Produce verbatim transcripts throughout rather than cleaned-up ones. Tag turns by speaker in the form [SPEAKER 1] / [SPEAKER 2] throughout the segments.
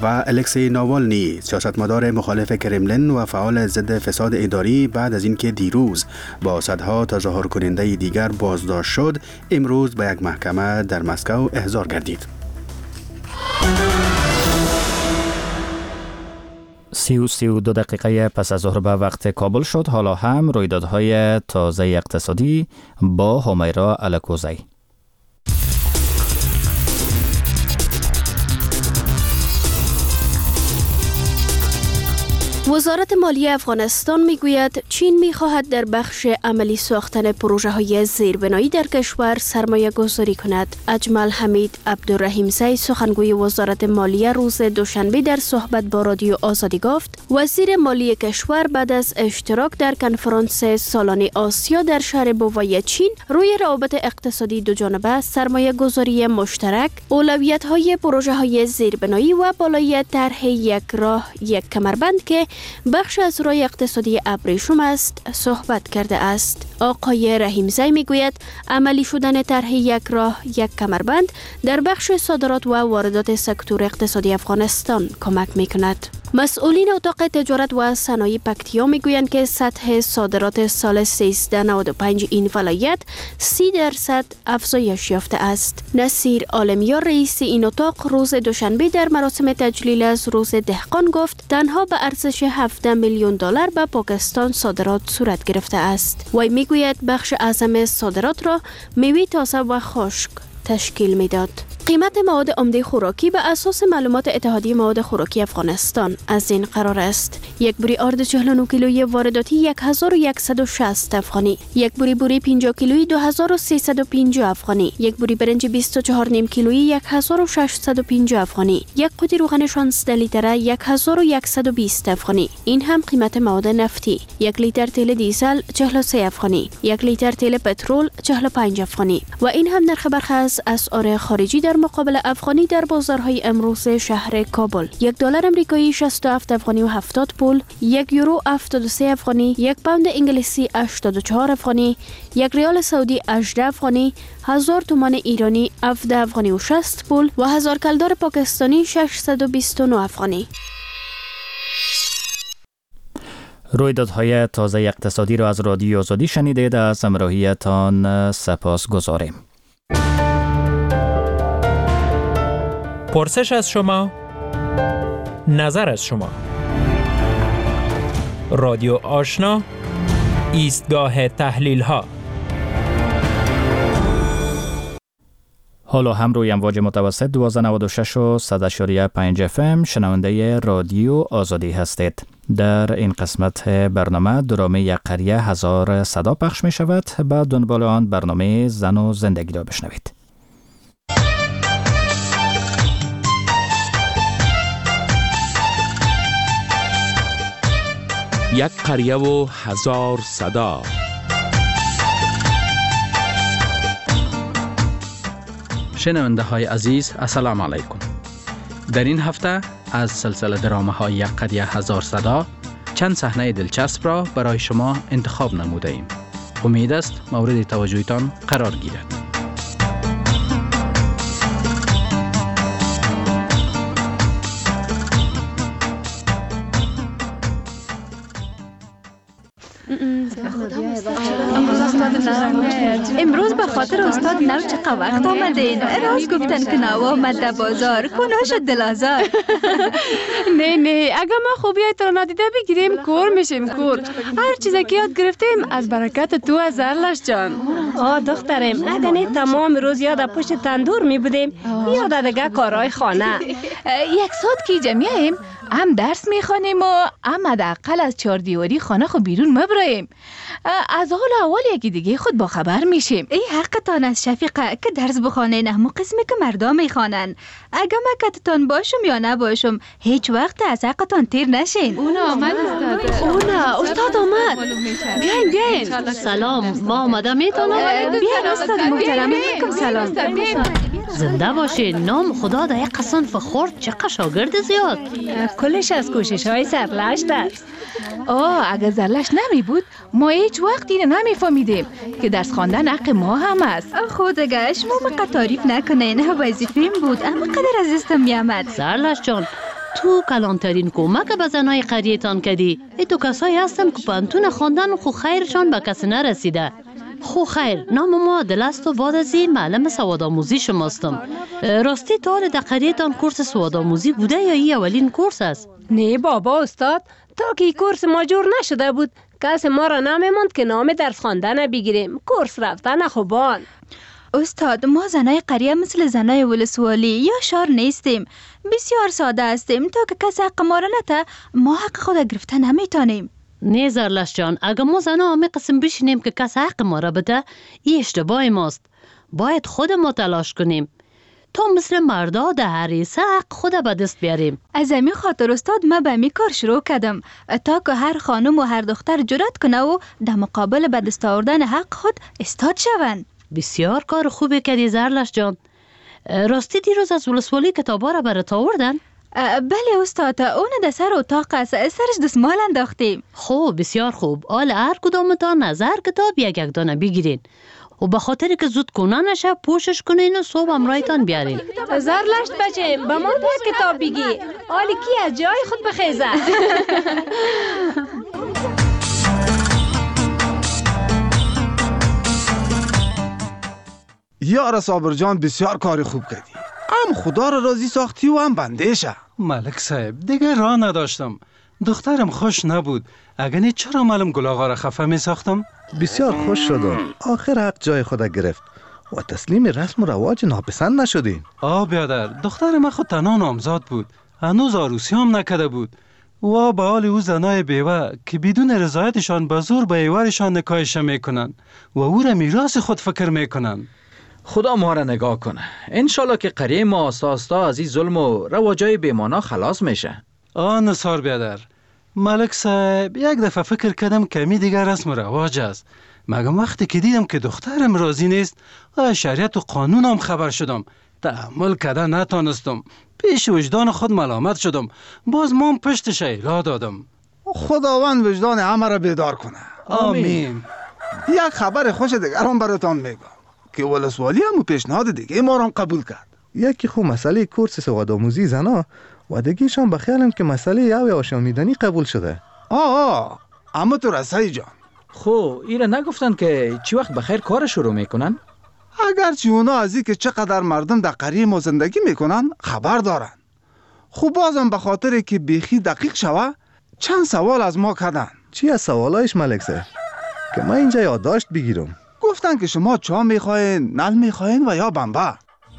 [SPEAKER 1] و الکسی ناوالنی، سیاستمدار مخالف کرملین و فعال ضد فساد اداری، بعد از اینکه دیروز با صدها تظاهر کننده دیگر بازداشت شد، امروز به یک محکمه در مسکو احضار گردید.
[SPEAKER 2] سی و سی و دو دقیقه پس از ظهر به وقت کابل شد. حالا هم رویدادهای تازه اقتصادی با همیرا الکوزی.
[SPEAKER 3] وزارت مالیه افغانستان میگوید چین میخواهد در بخش عملی ساختن پروژه های زیربنایی در کشور سرمایه گذاری کند. اجمل حمید عبدالرحیمزی، سخنگوی وزارت مالیه، روز دوشنبه در صحبت با رادیو آزادی گفت وزیر مالیه کشور بعد از اشتراک در کنفرانس سالانه آسیا در شهر بوای چین روی روابط اقتصادی دوجانبه، سرمایه گذاری مشترک، اولویت های پروژه های زیربنایی و بالای طرح یک راه یک کمربند که بخش از راه اقتصادی ابریشم است صحبت کرده است. آقای رحیمزی میگوید عملی شدن طرح یک راه یک کمربند در بخش صادرات و واردات سکتور اقتصادی افغانستان کمک میکند. مسئولین اتاق تجارت و صنایع پکتیا میگویند که سطح صادرات سال سیزده نود و پنج این ولایت سی درصد افزایش یافته است. نصیر عالمیار، رئیس این اتاق، روز دوشنبه در مراسم تجلیل از روز دهقان گفت تنها به ارزش هفده میلیون دلار به پاکستان صادرات صورت گرفته است. وی میگوید بخش اعظم صادرات را میوه تازه و خشک تشکیل میداد. قیمت مواد عمده خوراکی به اساس معلومات اتحادیه مواد خوراکی افغانستان از این قرار است: یک بوری آرد چهل و نه کیلویی وارداتی یک هزار و صد و شصت افغانی، یک بوری بوری پنجاه کیلویی دو هزار و سیصد و پنجاه افغانی، یک بوری برنج بیست و چهار و نیم کیلویی یک هزار و ششصد و پنجاه افغانی، یک قوطی روغن شانزده لیتره یک هزار و صد و بیست افغانی. این هم قیمت مواد نفتی: یک لیتر تیل دیزل چهل و سه افغانی، یک لیتر تیل پترول چهل و پنج افغانی. و این هم نرخ برخی از اسعار خارجی در مقابل افغانی در بازارهای امروز شهر کابل: یک دلار امریکایی شصت و هفت افغانی و هفتاد پول، یک یورو هفتاد و سه افغانی، یک پوند انگلیسی هشتاد و چهار افغانی، یک ریال سعودی هجده افغانی، هزار تومان ایرانی هفده افغانی و شصت پول و هزار کلدار پاکستانی ششصد و بیست و نه افغانی.
[SPEAKER 2] رویدادهای تازه اقتصادی را از رادیو آزادی شنیدید. از همراهیتان سپاس گزاریم.
[SPEAKER 4] پرسش از شما، نظر از شما. رادیو آشنا، ایستگاه تحلیل ها.
[SPEAKER 2] حالا هم روی امواج متوسط دوازده نود و شش و صد اشاری پنج اف ام شنونده رادیو آزادی هستید. در این قسمت برنامه درامه یک قریه هزار صدا پخش می شود. بعد دنبال آن برنامه زن و زندگی را بشنوید.
[SPEAKER 5] یک قریه و هزار صدا.
[SPEAKER 6] شنونده های عزیز، السلام علیکم. در این هفته از سلسله درامه های یک قریه هزار صدا چند صحنه دلچسب را برای شما انتخاب نموده ایم. امید است مورد توجهتان قرار گیرد.
[SPEAKER 7] امروز به خاطر استاد نو چقدر وقت آمدین؟ راز گفتن که نو آمد در بازار، کنه شد دلازار.
[SPEAKER 8] نه نه، اگه ما خوبیای تو رو نادیده بگیریم کور میشیم کور. هر چیزی که یاد گرفتیم از برکت تو از ارلش جان.
[SPEAKER 9] آه دخترم، اگه نه تمام روز یاد پشت تندور می بودیم، یاد دیگه کارهای خانه.
[SPEAKER 7] یک ساعت که جمعیم هم درس میخوانیم و هم حداقل از چهار دیواری خانه خو بیرون مبراییم. از حال اول یکی دیگه خود با خبر میشیم.
[SPEAKER 10] ای حقتان از شفیقه که درس بخوانین، همو قسمی که مردم میخوانن. اگه مکتتان باشم یا نباشم هیچ وقت از حقتان تیر نشین.
[SPEAKER 8] اونا آمد استاد.
[SPEAKER 7] اونا استاد آمد. بیاین بیاین.
[SPEAKER 9] سلام، ما آمده میتونم؟
[SPEAKER 7] بیاین استاد محترم. علیکم سلام.
[SPEAKER 9] زنده باشی. نام خدا در یک صنف خورد چقدر شاگرد زیاد. کلش از کوشش های سرلشت است.
[SPEAKER 7] آه اگه زرلش نمی بود ما هیچ وقت اینو نمیفهمیدیم که درس خواندن حق ما هم است.
[SPEAKER 10] خودگه شما بقدر تعریف نکنین، وظیفه‌ام بود اما قدر از دستم میامد.
[SPEAKER 9] زرلش جان، تو کلانترین کمک به زنای قریه تان کردی. ای تو کسایی هستم که پانتون خواندن خو خیرشان به کسی نرسیده. خو خیر، نام ما عادل است و بعد از این معلم سوادآموزی شماستم. راستی تا حال در قریه تان کورس سوادآموزی بوده یا این اولین کورس است؟
[SPEAKER 8] نه بابا استاد، تا که کورس ما جور نشده بود کس ما را نمیموند که نام درس خواندن بگیریم. کورس رفتن خوبان.
[SPEAKER 10] استاد، ما زنای قریه مثل زنای ولسوالی یا شهر نیستیم. بسیار ساده هستیم. تا که کس حق ما را نته، ما حق خود گرفته نمیتانیم.
[SPEAKER 9] نه زرلش جان، اگر ما زنها همه قسم بشینیم که کس حق ما را بده، این اشتباه ماست. باید خود ما تلاش کنیم تا مثل مردا در حریصه حق خود به دست بیاریم.
[SPEAKER 10] از همین خاطر استاد ما به می کار شروع کردم تا که هر خانم و هر دختر جرأت کنه و در مقابل به دست آوردن حق خود استاد شوند.
[SPEAKER 9] بسیار کار خوبی کردی زرلش جان. راستی دیروز از ولسوالی کتابا را برات آوردن؟
[SPEAKER 10] بله استاد، اون در سر اتاق است، سرش دستمال انداختیم.
[SPEAKER 9] خوب، بسیار خوب. حال هر کدامتان نظر کتاب یک یک دانه بگیرین و به خاطر که زود کنه نشه پوشش کنین و صبح امرایتان بیارین.
[SPEAKER 8] زرلشت بچه با ما یک کتاب بگی، حالی کی از جای خود بخیزه.
[SPEAKER 11] یار صابر جان، بسیار کاری خوب کردی. هم خدا را راضی ساختی و هم بندهشه.
[SPEAKER 12] ملک صاحب دیگه راه نداشتم. دخترم خوش نبود. اگه نه چرا معلم گل آقا را خفه می ساختم؟
[SPEAKER 13] بسیار خوش شدم. آخر حق جای خود گرفت و تسلیم رسم و رواج ناپسند نشدین.
[SPEAKER 12] آه بیادر، دختر من خود تنها نامزاد بود. هنوز عروسی هم نکرده بود. و به حال او زنای بیوه که بدون رضایتشان به زور به ایوارشان نکاحش میکنن و او را میراث خود فکر میکنن.
[SPEAKER 14] خدا ما را نگاه کنه. انشالله که قریه ما آستا آستا از این ظلم و رواجای بیمانا خلاص میشه.
[SPEAKER 12] آه نصار بیادر، ملک صاحب یک دفعه فکر کردم کمی دیگر رسم و رواج است. مگم وقتی که دیدم که دخترم راضی نیست و شریعت و قانون هم خبر شدم، تحمل کردن نتانستم. پیش وجدان خود ملامت شدم. باز مام پشتش ایلا دادم.
[SPEAKER 11] خداوند وجدان همه را بیدار کنه.
[SPEAKER 12] آمین.
[SPEAKER 11] یک خبر خوش دیگر هم براتان میگم که ولسوالی هم پیشنهاد دیگه ما را قبول کرد.
[SPEAKER 13] یکی خو مسئله کورس سوادآموزی زنا و دیگه‌شان بخیالم که مسئله یو آشامیدنی قبول شده.
[SPEAKER 11] آه آه اما تو رسایی جان،
[SPEAKER 14] خو ایره نگفتن که چی وقت بخیر کار شروع میکنن؟
[SPEAKER 11] اگرچه اونا از این که چقدر مردم در قریه ما زندگی میکنن خبر دارن. خوب بازم به خاطر که بیخی دقیق شوه چند سوال از ما کردن.
[SPEAKER 13] چی از سوالایش ملک صاحب که ما اینجا یادداشت بگیرم؟
[SPEAKER 11] گفتن که شما چا میخواین، نل میخواین و یا بمبه.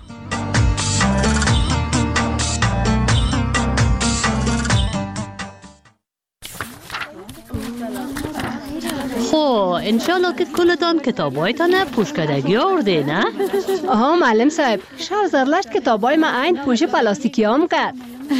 [SPEAKER 9] خو انشالله که کلتان کتابایتان پوشکدگی آورده نه؟
[SPEAKER 8] آها معلم صاحب، شب زرلشت کتابای ما عین پوش پلاستیکی هم کرد.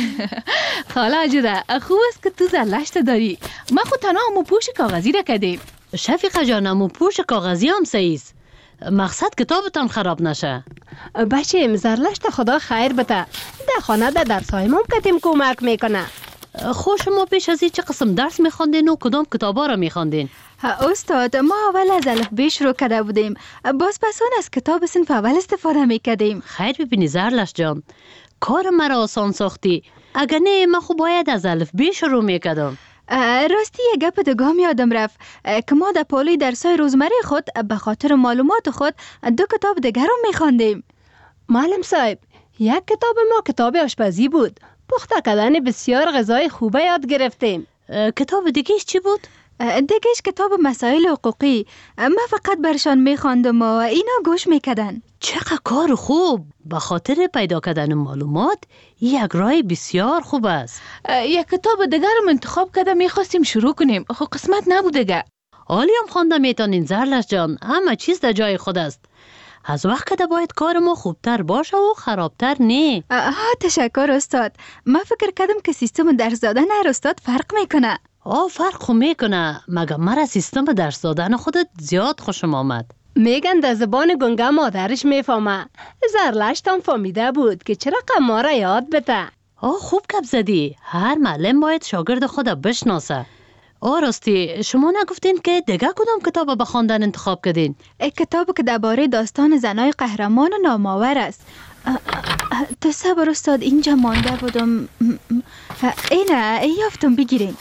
[SPEAKER 7] خاله عجوده، خوب است که تو زرلشت داری. ما خود تنها همو پوش کاغذی را کردیم.
[SPEAKER 9] شفیقه جان، همو پوش کاغذی هم سیست. مقصد کتابتان خراب نشه.
[SPEAKER 8] بچه زرلشت خدا خیر بده. در خانه در درسای ما کتیم کمک میکنه.
[SPEAKER 9] خو شما پیش از این چه قسم درس میخواندین و کدام کتابا را میخواندین؟
[SPEAKER 10] استاد، ما اول از الف ب شروع کرده بودیم، باز پس اون از کتاب صنف اول استفاده میکردیم.
[SPEAKER 9] خیر ببینی زرلش جان، کار مرا آسان ساختی. اگر نه من خو باید از الف ب شروع میکردم.
[SPEAKER 10] راستی یه گپ دگام یادم رفت که ما در پالوی درسای روزمره خود به خاطر معلومات خود دو کتاب دیگر هم میخواندیم.
[SPEAKER 8] معلم صاحب، یک کتاب ما کتاب آشپزی بود. پخته کردن بسیار غذای خوبه یاد گرفتیم.
[SPEAKER 9] کتاب دیگهش چی بود؟
[SPEAKER 10] دیگهش کتاب مسائل حقوقی. من فقط برشان میخواندم و اینا گوش میکردن.
[SPEAKER 9] چقدر کار خوب. به خاطر پیدا کردن معلومات یک راه بسیار خوب است.
[SPEAKER 7] یک کتاب دیگر هم انتخاب کرده میخواستیم شروع کنیم، خب قسمت نبودگه.
[SPEAKER 9] حالی هم خوانده میتونین زرلش جان، همه چیز در جای خود است. از وقت که باید کار ما خوبتر باشه و خرابتر نه.
[SPEAKER 10] آه تشکر استاد. من فکر کردم که سیستم درس دادن هر استاد فرق میکنه.
[SPEAKER 9] آه فرق خو میکنه، مگه مرا سیستم درس دادن خودت زیاد خوشم آمد.
[SPEAKER 8] میگن در زبان گنگه مادرش میفهمه. زرلشت هم فهمیده بود که چرا ما را یاد بده.
[SPEAKER 9] آه خوب کپ زدی. هر معلم باید شاگرد خود بشناسه. آه راستی شما نگفتین که دیگه کدام کتاب به خواندن انتخاب کردین؟
[SPEAKER 10] کتاب که درباره داستان زنای قهرمان و نامآور است. تو صبر استاد، اینجا مانده بودم. اینه یافتم، بگیرین.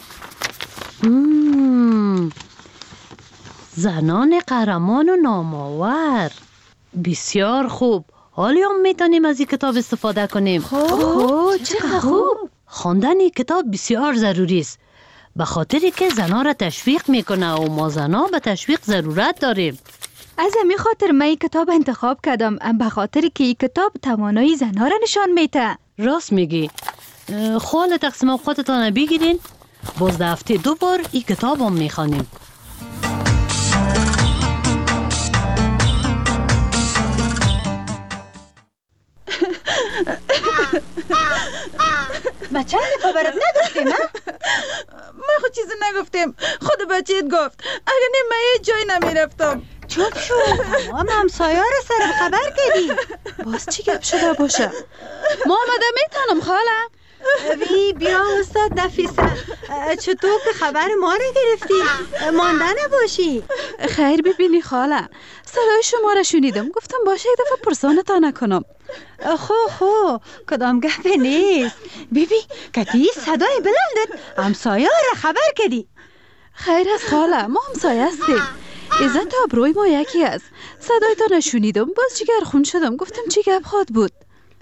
[SPEAKER 9] زنان قهرمان و نامآور. بسیار خوب. حالی هم میتونیم از این کتاب استفاده کنیم.
[SPEAKER 10] خوب، چقدر خوب.
[SPEAKER 9] خواندن این کتاب بسیار ضروری است، به خاطری که زنها را تشویق میکنه و ما زنها به تشویق ضرورت داریم.
[SPEAKER 10] از همین خاطر من این کتاب انتخاب کردم، به خاطری که این کتاب توانایی زنها را نشان میده.
[SPEAKER 9] راست میگی. خال تقسیم اوقاتتان بگیرین، باز در هفته دو بار این کتاب هم میخوانیم.
[SPEAKER 15] بچه خبرت نگفتیم ها؟
[SPEAKER 16] من خود چیزی نگفتیم، خود بچهت گفت. اگر نیم من یه جای نمیرفتم.
[SPEAKER 15] چوب شو، تمام همسایه را سر خبر کردی.
[SPEAKER 8] باز چی گپ شده باشه؟ ما آمده میتونم خاله؟
[SPEAKER 15] وی بیا استاد نفیسه، چطور که خبر ما را گرفتی؟ مانده نباشی.
[SPEAKER 8] خیر ببینی خاله، صدای شما را شنیدم، گفتم باشه یک دفعه پرسانتا نکنم.
[SPEAKER 15] خو خو کدام گپی نیست. بیبی کتی صدای بلندت همسایه را خبر کردی.
[SPEAKER 8] خیر از خاله، ما همسایه هستیم. عزت آبروی ما یکی است. صدای تا نشنیدم، باز جگر خون شدم، گفتم چی گپ خواد بود.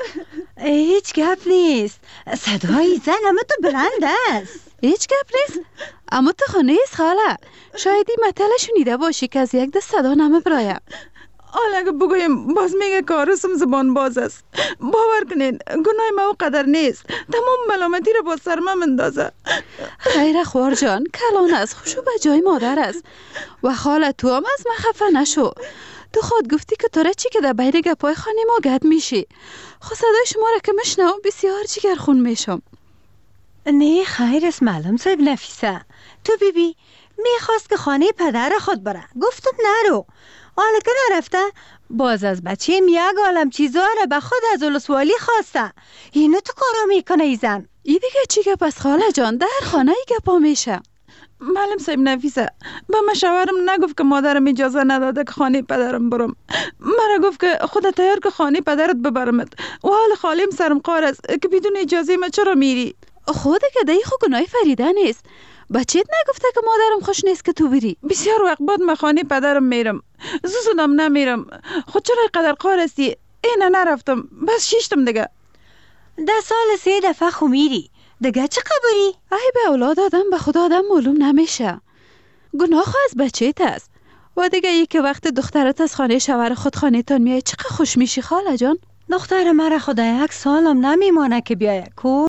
[SPEAKER 15] هیچ گپ نیست، صدای زن اما تو بلند است.
[SPEAKER 8] هیچ گپ نیست؟ اما تو خانه ایست خاله، شاید این مطلع شنیده باشی که از یک دست صدا نمه برایم.
[SPEAKER 16] حالا اگه بگویم باز میگه کارسم زبان باز است. باور کنین گناه ما قدر نیست، تمام ملامتی رو با سر من مندازه.
[SPEAKER 8] خیر خوار جان، کلان است، خوشو به جای مادر است. و خاله تو هم از من خفه نشو. تو خود گفتی که تو را چی که در بین گپای خانه ما گد میشی. خود صدای شما را که مشنم بسیار جگر خون میشم.
[SPEAKER 15] نه خیر است معلم صاحب نفیسه. تو بیبی میخواست که خانه پدر خود بره، گفتم نرو. حالا که نرفته باز از بچه یک عالم چیزا را به خود از ولسوالی خواسته. اینو تو کارا میکنه ای زن.
[SPEAKER 8] ای دیگه چی گپ است خاله جان؟ در خانه ای گپا میشه.
[SPEAKER 16] معلم صاحب نفیسه با من شوهرم نگفت که مادرم اجازه نداده که خانه پدرم برم. مرا گفت که خودت تیار که خانه پدرت ببرمت و حال خالیم سرم قار است که بدون اجازه من چرا میری؟
[SPEAKER 8] خود که دی خو گناه فریده نیست. بچه‌ت نگفته که مادرم خوش نیست که تو بری؟
[SPEAKER 16] بسیار وقت بعد من خانه پدرم میرم، زودم نمیرم. خود چرا قدر قار استی؟ اینه نرفتم، بس شیشتم دیگه.
[SPEAKER 15] ده سال سه دفعه خو میری دیگه چه قبری؟
[SPEAKER 8] ای به اولاد آدم به خدا آدم معلوم نمیشه. گناه از بچه‌ت است. و دیگه یک وقت دخترت از خانه شوهر خود خانه تان میای چقدر خوش میشی خاله جان.
[SPEAKER 15] دختر مرا خدا یک سالم نمیمانه که بیای. کو